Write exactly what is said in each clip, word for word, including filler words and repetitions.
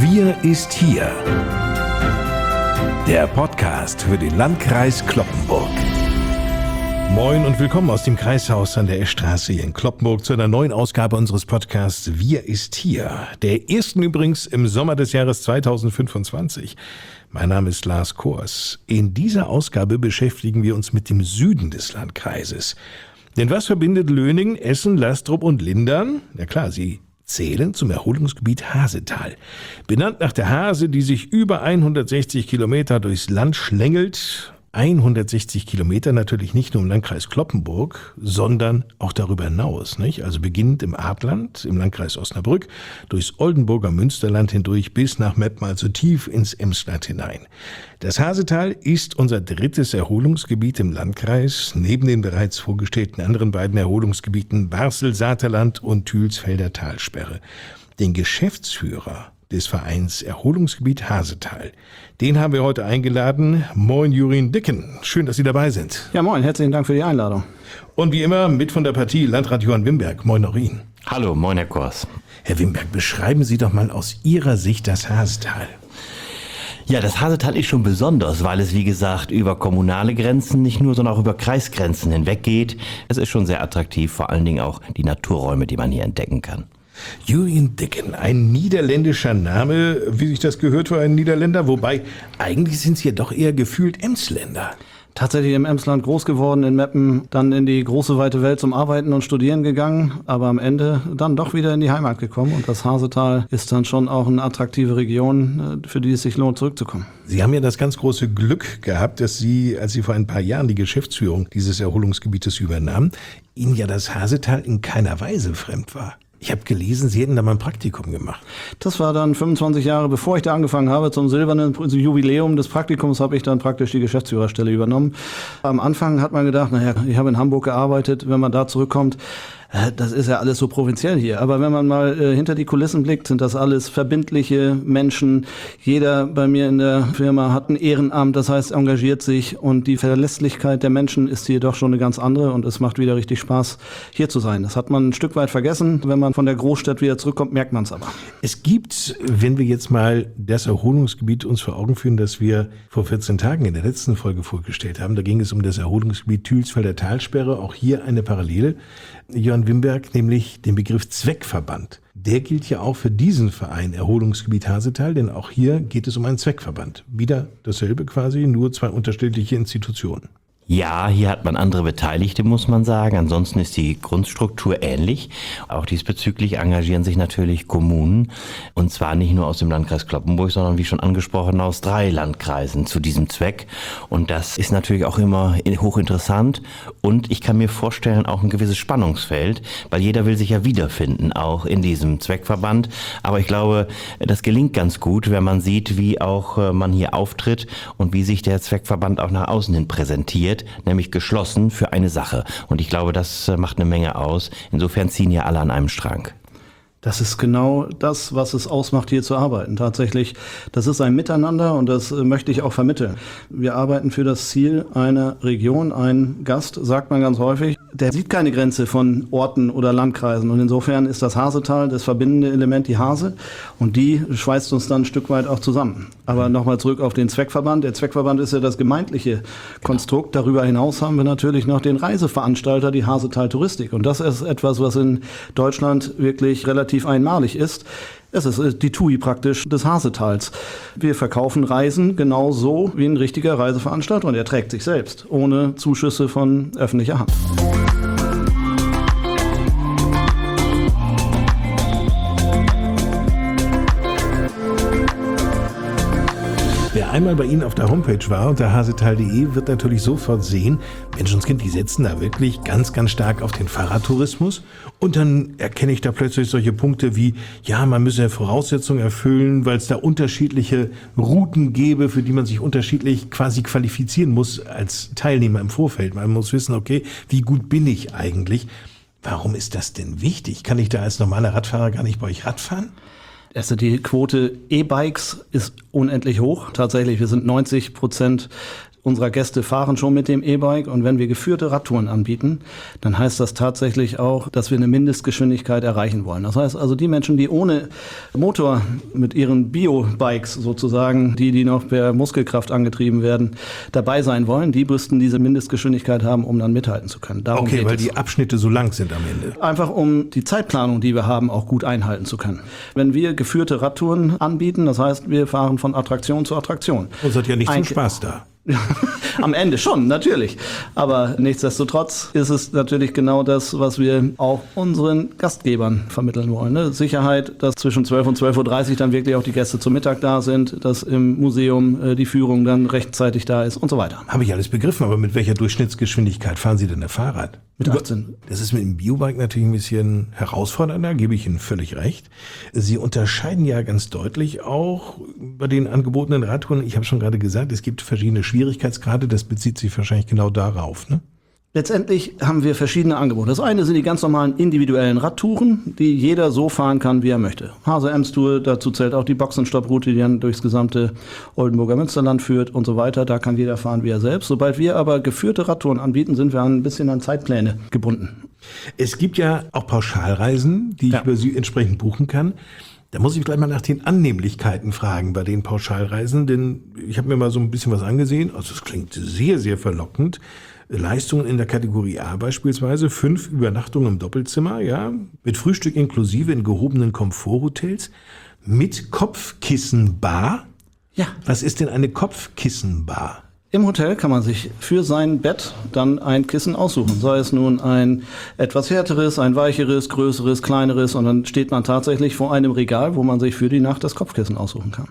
Wir ist hier. Der Podcast für den Landkreis Cloppenburg. Moin und willkommen aus dem Kreishaus an der Eschstraße hier in Cloppenburg zu einer neuen Ausgabe unseres Podcasts Wir ist hier. Der ersten übrigens im Sommer des Jahres zweitausendfünfundzwanzig. Mein Name ist Lars Kors. In dieser Ausgabe beschäftigen wir uns mit dem Süden des Landkreises. Denn was verbindet Löningen, Essen, Lastrup und Lindern? Na klar, sie zählen zum Erholungsgebiet Hasetal. Benannt nach der Hase, die sich über hundertsechzig Kilometer durchs Land schlängelt. hundertsechzig Kilometer natürlich nicht nur im Landkreis Cloppenburg, sondern auch darüber hinaus, nicht? Also beginnend im Artland, im Landkreis Osnabrück, durchs Oldenburger Münsterland hindurch bis nach Meppen, also tief ins Emsland hinein. Das Hasetal ist unser drittes Erholungsgebiet im Landkreis, neben den bereits vorgestellten anderen beiden Erholungsgebieten Barßel-Saterland und Thülsfelder Talsperre. Den Geschäftsführer des Vereins Erholungsgebiet Hasetal. Den haben wir heute eingeladen. Moin, Jurien Dicken. Schön, dass Sie dabei sind. Ja, moin. Herzlichen Dank für die Einladung. Und wie immer mit von der Partie Landrat Johann Wimberg. Moin auch Ihnen. Hallo, moin Herr Kors. Herr Wimberg, beschreiben Sie doch mal aus Ihrer Sicht das Hasetal. Ja, das Hasetal ist schon besonders, weil es, wie gesagt, über kommunale Grenzen nicht nur, sondern auch über Kreisgrenzen hinweg geht. Es ist schon sehr attraktiv, vor allen Dingen auch die Naturräume, die man hier entdecken kann. Jurien Dicken, ein niederländischer Name, wie sich das gehört für einen Niederländer, wobei eigentlich sind Sie ja doch eher gefühlt Emsländer. Tatsächlich im Emsland groß geworden, in Meppen, dann in die große weite Welt zum Arbeiten und Studieren gegangen, aber am Ende dann doch wieder in die Heimat gekommen. Und das Hasetal ist dann schon auch eine attraktive Region, für die es sich lohnt, zurückzukommen. Sie haben ja das ganz große Glück gehabt, dass Sie, als Sie vor ein paar Jahren die Geschäftsführung dieses Erholungsgebietes übernahmen, Ihnen ja das Hasetal in keiner Weise fremd war. Ich habe gelesen, Sie hätten da mal ein Praktikum gemacht. Das war dann fünfundzwanzig Jahre, bevor ich da angefangen habe. Zum silbernen Jubiläum des Praktikums habe ich dann praktisch die Geschäftsführerstelle übernommen. Am Anfang hat man gedacht, naja, ich habe in Hamburg gearbeitet, wenn man da zurückkommt, das ist ja alles so provinziell hier. Aber wenn man mal äh, hinter die Kulissen blickt, sind das alles verbindliche Menschen. Jeder bei mir in der Firma hat ein Ehrenamt, das heißt engagiert sich. Und die Verlässlichkeit der Menschen ist hier doch schon eine ganz andere. Und es macht wieder richtig Spaß, hier zu sein. Das hat man ein Stück weit vergessen. Wenn man von der Großstadt wieder zurückkommt, merkt man es aber. Es gibt, wenn wir jetzt mal das Erholungsgebiet uns vor Augen führen, das wir vor vierzehn Tagen in der letzten Folge vorgestellt haben, da ging es um das Erholungsgebiet Thülsfelder Talsperre. Auch hier eine Parallele. Johann Wimberg, nämlich den Begriff Zweckverband. Der gilt ja auch für diesen Verein Erholungsgebiet Hasetal, denn auch hier geht es um einen Zweckverband. Wieder dasselbe quasi, nur zwei unterschiedliche Institutionen. Ja, hier hat man andere Beteiligte, muss man sagen. Ansonsten ist die Grundstruktur ähnlich. Auch diesbezüglich engagieren sich natürlich Kommunen. Und zwar nicht nur aus dem Landkreis Cloppenburg, sondern wie schon angesprochen aus drei Landkreisen zu diesem Zweck. Und das ist natürlich auch immer hochinteressant. Und ich kann mir vorstellen, auch ein gewisses Spannungsfeld, weil jeder will sich ja wiederfinden, auch in diesem Zweckverband. Aber ich glaube, das gelingt ganz gut, wenn man sieht, wie auch man hier auftritt und wie sich der Zweckverband auch nach außen hin präsentiert. Nämlich geschlossen für eine Sache. Und ich glaube, das macht eine Menge aus. Insofern ziehen hier alle an einem Strang. Das ist genau das, was es ausmacht, hier zu arbeiten. Tatsächlich, das ist ein Miteinander und das möchte ich auch vermitteln. Wir arbeiten für das Ziel einer Region. Ein Gast, sagt man ganz häufig, der sieht keine Grenze von Orten oder Landkreisen. Und insofern ist das Hasetal das verbindende Element, die Hase. Und die schweißt uns dann ein Stück weit auch zusammen. Aber nochmal zurück auf den Zweckverband. Der Zweckverband ist ja das gemeindliche Konstrukt. Darüber hinaus haben wir natürlich noch den Reiseveranstalter, die Hasetal Touristik. Und das ist etwas, was in Deutschland wirklich relativ einmalig ist. Es ist die T U I praktisch des Hasetals. Wir verkaufen Reisen genauso wie ein richtiger Reiseveranstalter und er trägt sich selbst, ohne Zuschüsse von öffentlicher Hand. Wer einmal bei Ihnen auf der Homepage war, unter hasetal punkt de, wird natürlich sofort sehen, Menschenskind, die setzen da wirklich ganz, ganz stark auf den Fahrradtourismus. Und dann erkenne ich da plötzlich solche Punkte wie, ja, man müsse ja Voraussetzungen erfüllen, weil es da unterschiedliche Routen gäbe, für die man sich unterschiedlich quasi qualifizieren muss als Teilnehmer im Vorfeld. Man muss wissen, okay, wie gut bin ich eigentlich? Warum ist das denn wichtig? Kann ich da als normaler Radfahrer gar nicht bei euch Rad fahren? Also die Quote E-Bikes ist unendlich hoch. Tatsächlich, wir sind neunzig Prozent unserer Gäste fahren schon mit dem E-Bike. Und wenn wir geführte Radtouren anbieten, dann heißt das tatsächlich auch, dass wir eine Mindestgeschwindigkeit erreichen wollen. Das heißt also, die Menschen, die ohne Motor mit ihren Bio-Bikes sozusagen, die, die noch per Muskelkraft angetrieben werden, dabei sein wollen, die müssten diese Mindestgeschwindigkeit haben, um dann mithalten zu können. Darum Okay, geht weil es. die Abschnitte so lang sind am Ende. Einfach um die Zeitplanung, die wir haben, auch gut einhalten zu können. Wenn wir geführte Radtouren anbieten, das heißt, wir fahren von Attraktion zu Attraktion. Uns hat ja nicht zum Ein- Spaß da. Am Ende schon, natürlich. Aber nichtsdestotrotz ist es natürlich genau das, was wir auch unseren Gastgebern vermitteln wollen. Ne? Sicherheit, dass zwischen zwölf und zwölf Uhr dreißig dann wirklich auch die Gäste zum Mittag da sind, dass im Museum äh, die Führung dann rechtzeitig da ist und so weiter. Habe ich alles begriffen, aber mit welcher Durchschnittsgeschwindigkeit fahren Sie denn das Fahrrad? Mit achtzehn. Das ist mit dem Biobike natürlich ein bisschen herausfordernder, gebe ich Ihnen völlig recht. Sie unterscheiden ja ganz deutlich auch bei den angebotenen Radtouren. Ich habe schon gerade gesagt, es gibt verschiedene Schwierigkeitsgrade. Das bezieht sich wahrscheinlich genau darauf, ne? Letztendlich haben wir verschiedene Angebote. Das eine sind die ganz normalen individuellen Radtouren, die jeder so fahren kann, wie er möchte. Hase-Ems-Tour, dazu zählt auch die Boxenstopp-Route, die dann durchs gesamte Oldenburger Münsterland führt und so weiter. Da kann jeder fahren, wie er selbst. Sobald wir aber geführte Radtouren anbieten, sind wir ein bisschen an Zeitpläne gebunden. Es gibt ja auch Pauschalreisen, die ich Ja. über Sie entsprechend buchen kann. Da muss ich gleich mal nach den Annehmlichkeiten fragen bei den Pauschalreisen, denn ich habe mir mal so ein bisschen was angesehen. Also es klingt sehr, sehr verlockend. Leistungen in der Kategorie A beispielsweise, fünf Übernachtungen im Doppelzimmer, ja, mit Frühstück inklusive in gehobenen Komforthotels, mit Kopfkissenbar. Ja. Was ist denn eine Kopfkissenbar? Im Hotel kann man sich für sein Bett dann ein Kissen aussuchen. Sei es nun ein etwas härteres, ein weicheres, größeres, kleineres. Und dann steht man tatsächlich vor einem Regal, wo man sich für die Nacht das Kopfkissen aussuchen kann.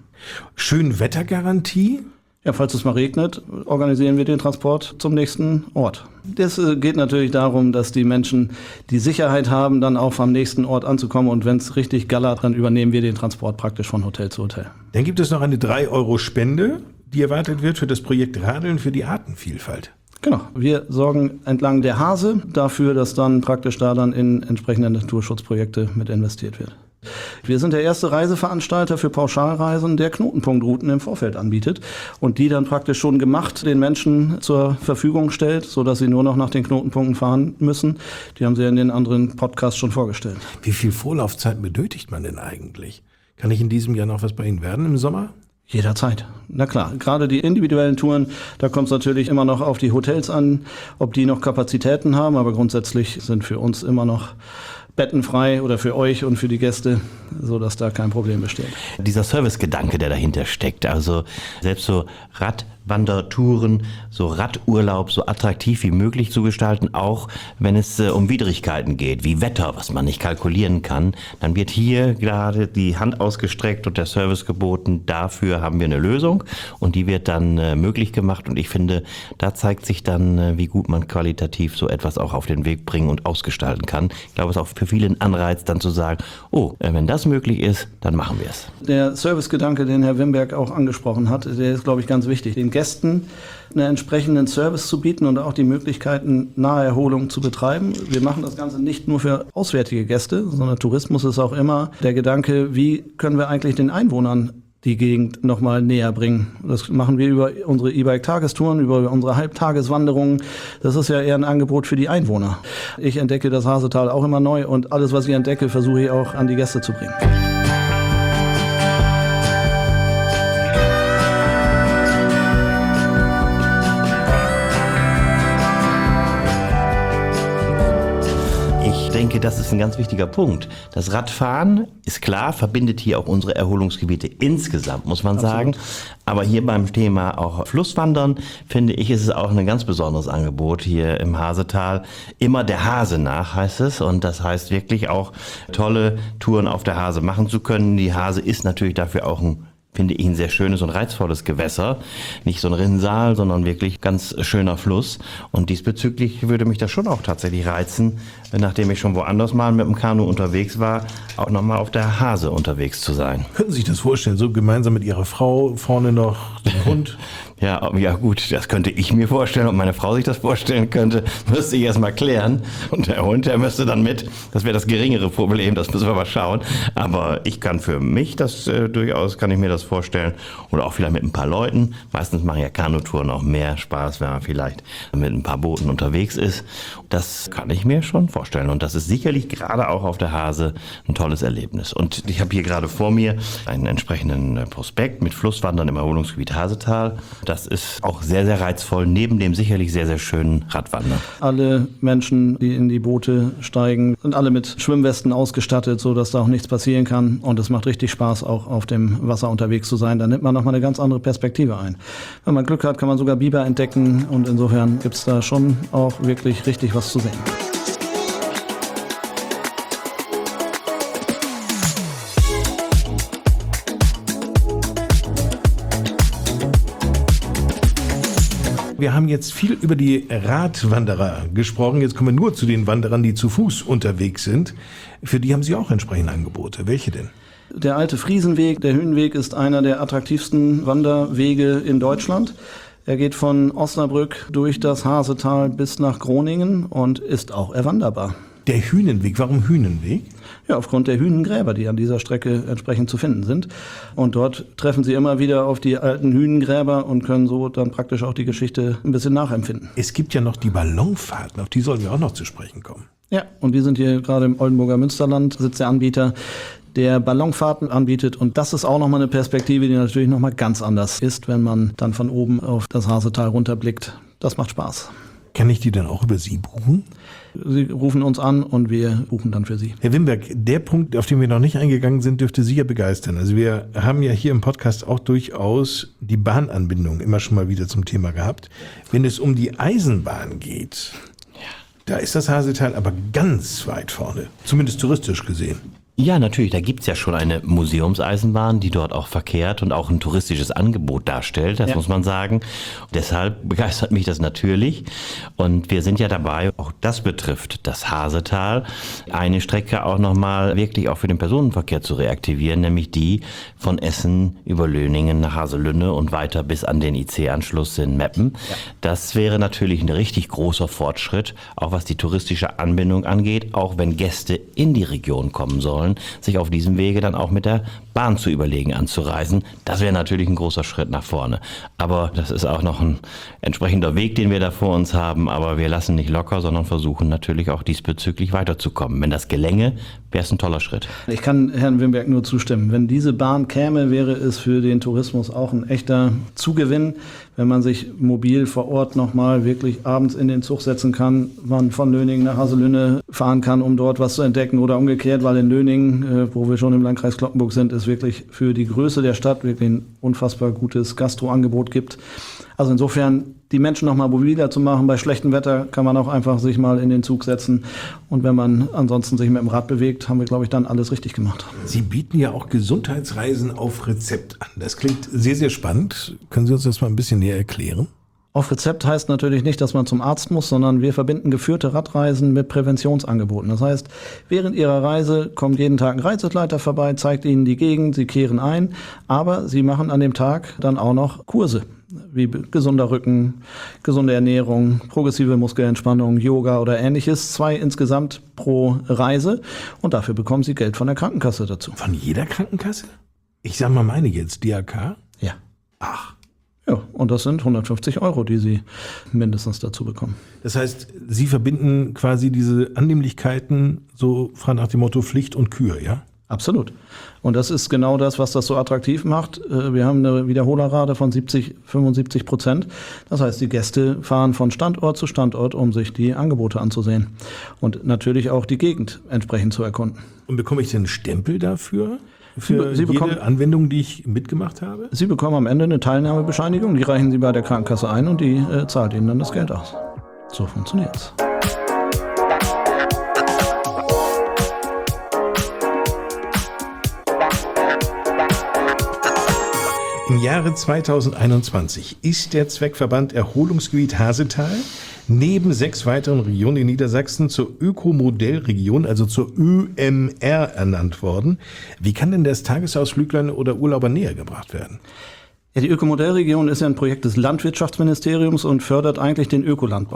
Schönwettergarantie? Ja, falls es mal regnet, organisieren wir den Transport zum nächsten Ort. Es äh, geht natürlich darum, dass die Menschen die Sicherheit haben, dann auch am nächsten Ort anzukommen. Und wenn es richtig gallert, dann übernehmen wir den Transport praktisch von Hotel zu Hotel. Dann gibt es noch eine drei Euro Spende, die erwartet wird für das Projekt Radeln für die Artenvielfalt. Genau. Wir sorgen entlang der Hase dafür, dass dann praktisch da dann in entsprechende Naturschutzprojekte mit investiert wird. Wir sind der erste Reiseveranstalter für Pauschalreisen, der Knotenpunktrouten im Vorfeld anbietet und die dann praktisch schon gemacht den Menschen zur Verfügung stellt, sodass sie nur noch nach den Knotenpunkten fahren müssen. Die haben Sie in den anderen Podcasts schon vorgestellt. Wie viel Vorlaufzeit benötigt man denn eigentlich? Kann ich in diesem Jahr noch was bei Ihnen werden im Sommer? Jederzeit. Na klar, gerade die individuellen Touren, da kommt es natürlich immer noch auf die Hotels an, ob die noch Kapazitäten haben, aber grundsätzlich sind für uns immer noch Betten frei oder für euch und für die Gäste, so dass da kein Problem besteht. Dieser Servicegedanke, der dahinter steckt, also selbst so Radwandertouren, so Radurlaub so attraktiv wie möglich zu gestalten, auch wenn es äh, um Widrigkeiten geht, wie Wetter, was man nicht kalkulieren kann, dann wird hier gerade die Hand ausgestreckt und der Service geboten, dafür haben wir eine Lösung und die wird dann äh, möglich gemacht und ich finde, da zeigt sich dann, äh, wie gut man qualitativ so etwas auch auf den Weg bringen und ausgestalten kann. Ich glaube, es ist auch für viele ein Anreiz, dann zu sagen, oh, äh, wenn das möglich ist, dann machen wir es. Der Servicegedanke, den Herr Wimberg auch angesprochen hat, der ist, glaube ich, ganz wichtig. Den Gästen einen entsprechenden Service zu bieten und auch die Möglichkeiten, Naherholung zu betreiben. Wir machen das Ganze nicht nur für auswärtige Gäste, sondern Tourismus ist auch immer der Gedanke, wie können wir eigentlich den Einwohnern die Gegend nochmal näher bringen. Das machen wir über unsere E-Bike-Tagestouren, über unsere Halbtageswanderungen. Das ist ja eher ein Angebot für die Einwohner. Ich entdecke das Hasetal auch immer neu und alles, was ich entdecke, versuche ich auch an die Gäste zu bringen. Ich denke, das ist ein ganz wichtiger Punkt. Das Radfahren ist klar, verbindet hier auch unsere Erholungsgebiete insgesamt, muss man sagen. Absolut. Aber hier beim Thema auch Flusswandern, finde ich, ist es auch ein ganz besonderes Angebot hier im Hasetal. Immer der Hase nach, heißt es. Und das heißt wirklich auch, tolle Touren auf der Hase machen zu können. Die Hase ist natürlich dafür auch ein, finde ich, ein sehr schönes und reizvolles Gewässer. Nicht so ein Rinnsal, sondern wirklich ganz schöner Fluss. Und diesbezüglich würde mich das schon auch tatsächlich reizen, nachdem ich schon woanders mal mit dem Kanu unterwegs war, auch nochmal auf der Hase unterwegs zu sein. Können Sie sich das vorstellen, so gemeinsam mit Ihrer Frau, vorne noch den Hund? Ja, ja gut, das könnte ich mir vorstellen. Ob meine Frau sich das vorstellen könnte, müsste ich erst mal klären. Und der Hund, der müsste dann mit. Das wäre das geringere Problem, das müssen wir mal schauen. Aber ich kann für mich das äh, durchaus, kann ich mir das das vorstellen. Oder auch vielleicht mit ein paar Leuten. Meistens machen ja Kanutouren auch mehr Spaß, wenn man vielleicht mit ein paar Booten unterwegs ist. Das kann ich mir schon vorstellen. Und das ist sicherlich gerade auch auf der Hase ein tolles Erlebnis. Und ich habe hier gerade vor mir einen entsprechenden Prospekt mit Flusswandern im Erholungsgebiet Hasetal. Das ist auch sehr, sehr reizvoll, neben dem sicherlich sehr, sehr schönen Radwandern. Alle Menschen, die in die Boote steigen, sind alle mit Schwimmwesten ausgestattet, sodass da auch nichts passieren kann. Und es macht richtig Spaß, auch auf dem Wasser unterwegs zu sein. Da nimmt man nochmal eine ganz andere Perspektive ein. Wenn man Glück hat, kann man sogar Biber entdecken. Und insofern gibt es da schon auch wirklich richtig was zu sehen. Wir haben jetzt viel über die Radwanderer gesprochen. Jetzt kommen wir nur zu den Wanderern, die zu Fuß unterwegs sind. Für die haben Sie auch entsprechende Angebote. Welche denn? Der alte Friesenweg, der Hühnweg, ist einer der attraktivsten Wanderwege in Deutschland. Er geht von Osnabrück durch das Hasetal bis nach Groningen und ist auch erwanderbar. Der Hühnenweg, warum Hühnenweg? Ja, aufgrund der Hünengräber, die an dieser Strecke entsprechend zu finden sind. Und dort treffen Sie immer wieder auf die alten Hünengräber und können so dann praktisch auch die Geschichte ein bisschen nachempfinden. Es gibt ja noch die Ballonfahrten, auf die sollen wir auch noch zu sprechen kommen. Ja, und wir sind hier gerade im Oldenburger Münsterland, sitzt der Anbieter, der Ballonfahrten anbietet. Und das ist auch nochmal eine Perspektive, die natürlich nochmal ganz anders ist, wenn man dann von oben auf das Hasetal runterblickt. Das macht Spaß. Kann ich die dann auch über Sie buchen? Sie rufen uns an und wir buchen dann für Sie. Herr Wimberg, der Punkt, auf den wir noch nicht eingegangen sind, dürfte Sie ja begeistern. Also wir haben ja hier im Podcast auch durchaus die Bahnanbindung immer schon mal wieder zum Thema gehabt. Wenn es um die Eisenbahn geht, da ist das Hasetal aber ganz weit vorne, zumindest touristisch gesehen. Ja, natürlich, da gibt's ja schon eine Museumseisenbahn, die dort auch verkehrt und auch ein touristisches Angebot darstellt, das ja. muss man sagen. Deshalb begeistert mich das natürlich. Und wir sind ja dabei, auch das betrifft das Hasetal, eine Strecke auch nochmal wirklich auch für den Personenverkehr zu reaktivieren, nämlich die von Essen über Löningen nach Haselünne und weiter bis an den I C-Anschluss in Meppen. Ja. Das wäre natürlich ein richtig großer Fortschritt, auch was die touristische Anbindung angeht, auch wenn Gäste in die Region kommen sollen, sich auf diesem Wege dann auch mit der Bahn zu überlegen, anzureisen. Das wäre natürlich ein großer Schritt nach vorne. Aber das ist auch noch ein entsprechender Weg, den wir da vor uns haben. Aber wir lassen nicht locker, sondern versuchen natürlich auch diesbezüglich weiterzukommen. Wenn das gelänge, wäre es ein toller Schritt. Ich kann Herrn Wimberg nur zustimmen. Wenn diese Bahn käme, wäre es für den Tourismus auch ein echter Zugewinn, wenn man sich mobil vor Ort nochmal wirklich abends in den Zug setzen kann, man von Löningen nach Haselünne fahren kann, um dort was zu entdecken oder umgekehrt, weil in Löningen, wo wir schon im Landkreis Cloppenburg sind, es wirklich für die Größe der Stadt wirklich ein unfassbar gutes Gastroangebot gibt. Also insofern, die Menschen nochmal mobiler zu machen. Bei schlechtem Wetter kann man auch einfach sich mal in den Zug setzen. Und wenn man ansonsten sich mit dem Rad bewegt, haben wir, glaube ich, dann alles richtig gemacht. Sie bieten ja auch Gesundheitsreisen auf Rezept an. Das klingt sehr, sehr spannend. Können Sie uns das mal ein bisschen näher erklären? Auf Rezept heißt natürlich nicht, dass man zum Arzt muss, sondern wir verbinden geführte Radreisen mit Präventionsangeboten. Das heißt, während Ihrer Reise kommt jeden Tag ein Reiseleiter vorbei, zeigt Ihnen die Gegend, Sie kehren ein, aber Sie machen an dem Tag dann auch noch Kurse, wie gesunder Rücken, gesunde Ernährung, progressive Muskelentspannung, Yoga oder ähnliches. Zwei insgesamt pro Reise und dafür bekommen Sie Geld von der Krankenkasse dazu. Von jeder Krankenkasse? Ich sag mal meine jetzt, D R K? Ja. Ach. Ja, und das sind hundertfünfzig Euro, die Sie mindestens dazu bekommen. Das heißt, Sie verbinden quasi diese Annehmlichkeiten so frei nach dem Motto Pflicht und Kür, ja? Absolut. Und das ist genau das, was das so attraktiv macht. Wir haben eine Wiederholerrate von siebzig, fünfundsiebzig Prozent. Das heißt, die Gäste fahren von Standort zu Standort, um sich die Angebote anzusehen. Und natürlich auch die Gegend entsprechend zu erkunden. Und bekomme ich denn einen Stempel dafür? Für Sie bekommen, jede Anwendung, die ich mitgemacht habe? Sie bekommen am Ende eine Teilnahmebescheinigung, die reichen Sie bei der Krankenkasse ein und die äh, zahlt Ihnen dann das Geld aus. So funktioniert's. Im Jahre zweitausendeinundzwanzig ist der Zweckverband Erholungsgebiet Hasetal neben sechs weiteren Regionen in Niedersachsen zur Ökomodellregion, also zur Ö M R, ernannt worden. Wie kann denn das Tagesausflüglein oder Urlauber näher gebracht werden? Ja, die Ökomodellregion ist ja ein Projekt des Landwirtschaftsministeriums und fördert eigentlich den Ökolandbau.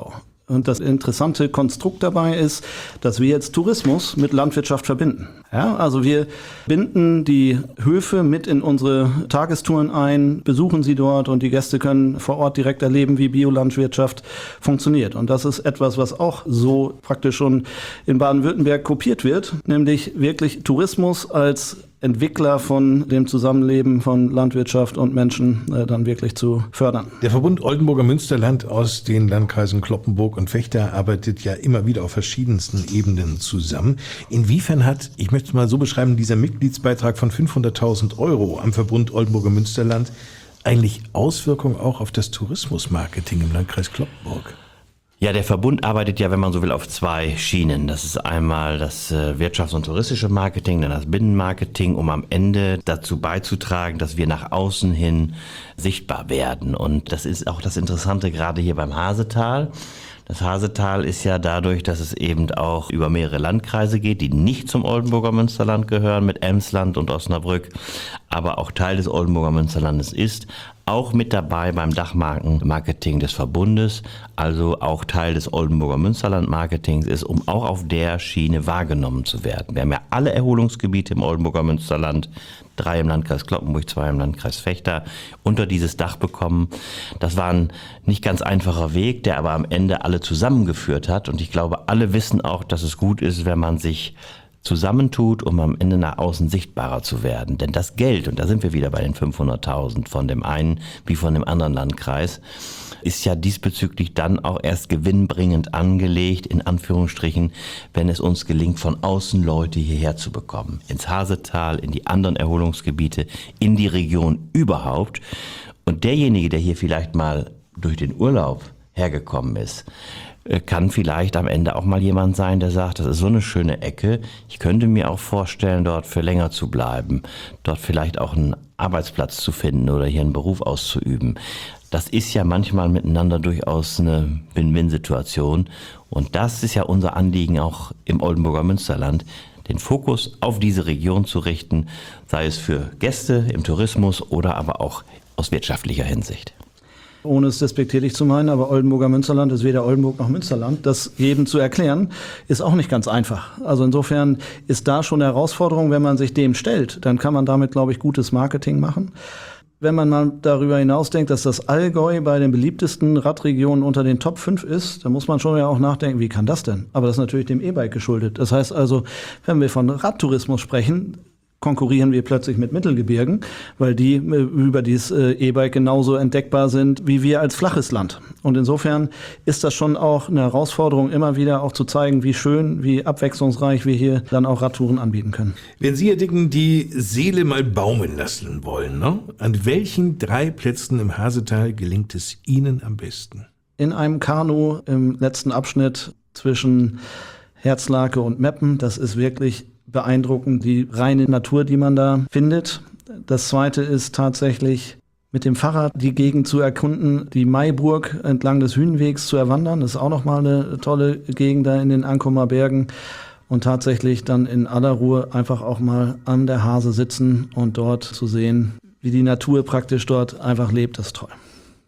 Und das interessante Konstrukt dabei ist, dass wir jetzt Tourismus mit Landwirtschaft verbinden. Ja, also wir binden die Höfe mit in unsere Tagestouren ein, besuchen sie dort und die Gäste können vor Ort direkt erleben, wie Biolandwirtschaft funktioniert. Und das ist etwas, was auch so praktisch schon in Baden-Württemberg kopiert wird, nämlich wirklich Tourismus als Entwickler von dem Zusammenleben von Landwirtschaft und Menschen äh, dann wirklich zu fördern. Der Verbund Oldenburger Münsterland aus den Landkreisen Cloppenburg und Vechta arbeitet ja immer wieder auf verschiedensten Ebenen zusammen. Inwiefern hat, ich möchte es mal so beschreiben, dieser Mitgliedsbeitrag von fünfhunderttausend Euro am Verbund Oldenburger Münsterland eigentlich Auswirkungen auch auf das Tourismusmarketing im Landkreis Cloppenburg? Ja, der Verbund arbeitet ja, wenn man so will, auf zwei Schienen. Das ist einmal das wirtschafts- und touristische Marketing, dann das Binnenmarketing, um am Ende dazu beizutragen, dass wir nach außen hin sichtbar werden. Und das ist auch das Interessante gerade hier beim Hasetal. Das Hasetal ist ja dadurch, dass es eben auch über mehrere Landkreise geht, die nicht zum Oldenburger Münsterland gehören, mit Emsland und Osnabrück, aber auch Teil des Oldenburger Münsterlandes ist, auch mit dabei beim Dachmarkenmarketing des Verbundes, also auch Teil des Oldenburger Münsterland-Marketings ist, um auch auf der Schiene wahrgenommen zu werden. Wir haben ja alle Erholungsgebiete im Oldenburger Münsterland, drei im Landkreis Cloppenburg, zwei im Landkreis Vechta, unter dieses Dach bekommen. Das war ein nicht ganz einfacher Weg, der aber am Ende alle zusammengeführt hat. Und ich glaube, alle wissen auch, dass es gut ist, wenn man sich zusammentut, um am Ende nach außen sichtbarer zu werden. Denn das Geld, und da sind wir wieder bei den fünfhunderttausend von dem einen wie von dem anderen Landkreis, ist ja diesbezüglich dann auch erst gewinnbringend angelegt, in Anführungsstrichen, wenn es uns gelingt, von außen Leute hierher zu bekommen. Ins Hasetal, in die anderen Erholungsgebiete, in die Region überhaupt. Und derjenige, der hier vielleicht mal durch den Urlaub hergekommen ist, kann vielleicht am Ende auch mal jemand sein, der sagt, das ist so eine schöne Ecke, ich könnte mir auch vorstellen, dort für länger zu bleiben, dort vielleicht auch einen Arbeitsplatz zu finden oder hier einen Beruf auszuüben. Das ist ja manchmal miteinander durchaus eine Win-Win-Situation und das ist ja unser Anliegen auch im Oldenburger Münsterland, den Fokus auf diese Region zu richten, sei es für Gäste im Tourismus oder aber auch aus wirtschaftlicher Hinsicht. Ohne es despektierlich zu meinen, aber Oldenburger Münsterland ist weder Oldenburg noch Münsterland. Das jedem zu erklären, ist auch nicht ganz einfach. Also insofern ist da schon eine Herausforderung, wenn man sich dem stellt, dann kann man damit, glaube ich, gutes Marketing machen. Wenn man mal darüber hinausdenkt, dass das Allgäu bei den beliebtesten Radregionen unter den Top fünf ist, dann muss man schon ja auch nachdenken, wie kann das denn? Aber das ist natürlich dem E-Bike geschuldet. Das heißt also, wenn wir von Radtourismus sprechen, konkurrieren wir plötzlich mit Mittelgebirgen, weil die äh, über dieses äh, E-Bike genauso entdeckbar sind wie wir als flaches Land. Und insofern ist das schon auch eine Herausforderung, immer wieder auch zu zeigen, wie schön, wie abwechslungsreich wir hier dann auch Radtouren anbieten können. Wenn Sie, Herr Dicken, die Seele mal baumeln lassen wollen, ne? An welchen drei Plätzen im Hasetal gelingt es Ihnen am besten? In einem Kanu im letzten Abschnitt zwischen Herzlake und Meppen, das ist wirklich beeindruckend, die reine Natur, die man da findet. Das zweite ist tatsächlich mit dem Fahrrad die Gegend zu erkunden, die Maiburg entlang des Hühnwegs zu erwandern. Das ist auch nochmal eine tolle Gegend da in den Ankumer Bergen. Und tatsächlich dann in aller Ruhe einfach auch mal an der Hase sitzen und dort zu sehen, wie die Natur praktisch dort einfach lebt, das ist toll.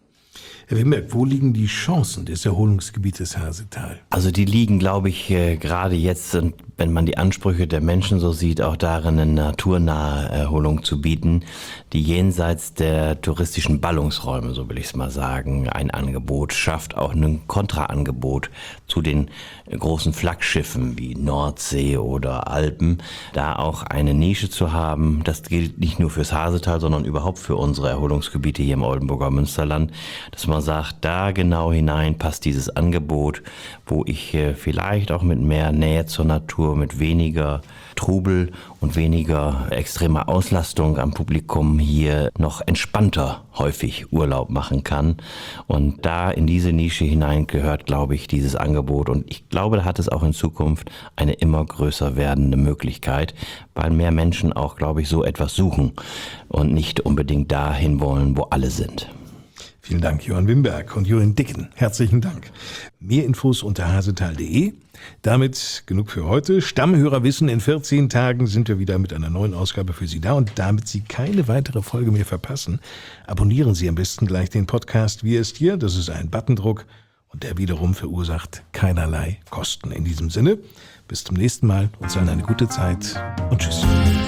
Herr Wimberg, wo liegen die Chancen des Erholungsgebietes Hasetal? Also die liegen, glaube ich, äh, gerade jetzt, wenn man die Ansprüche der Menschen so sieht, auch darin, eine naturnahe Erholung zu bieten, die jenseits der touristischen Ballungsräume, so will ich es mal sagen, ein Angebot schafft, auch ein Kontraangebot zu den großen Flaggschiffen wie Nordsee oder Alpen, da auch eine Nische zu haben. Das gilt nicht nur fürs Hasetal, sondern überhaupt für unsere Erholungsgebiete hier im Oldenburger Münsterland, dass man sagt, da genau hinein passt dieses Angebot, wo ich äh, vielleicht auch mit mehr Nähe zur Natur, mit weniger Trubel und weniger extremer Auslastung am Publikum hier noch entspannter häufig Urlaub machen kann. Und da in diese Nische hinein gehört, glaube ich, dieses Angebot. Und ich glaube, da hat es auch in Zukunft eine immer größer werdende Möglichkeit, weil mehr Menschen auch, glaube ich, so etwas suchen und nicht unbedingt dahin wollen, wo alle sind. Vielen Dank, Johann Wimberg und Johann Dicken. Herzlichen Dank. Mehr Infos unter hasetal punkt de. Damit genug für heute. Stammhörer wissen, in vierzehn Tagen sind wir wieder mit einer neuen Ausgabe für Sie da. Und damit Sie keine weitere Folge mehr verpassen, abonnieren Sie am besten gleich den Podcast Wie ist hier. Das ist ein Buttondruck und der wiederum verursacht keinerlei Kosten. In diesem Sinne, bis zum nächsten Mal, uns allen eine gute Zeit und tschüss.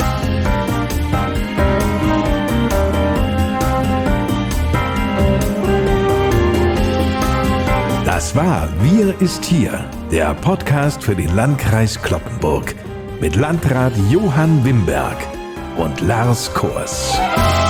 Das war Wir ist hier, der Podcast für den Landkreis Cloppenburg mit Landrat Johann Wimberg und Lars Kors.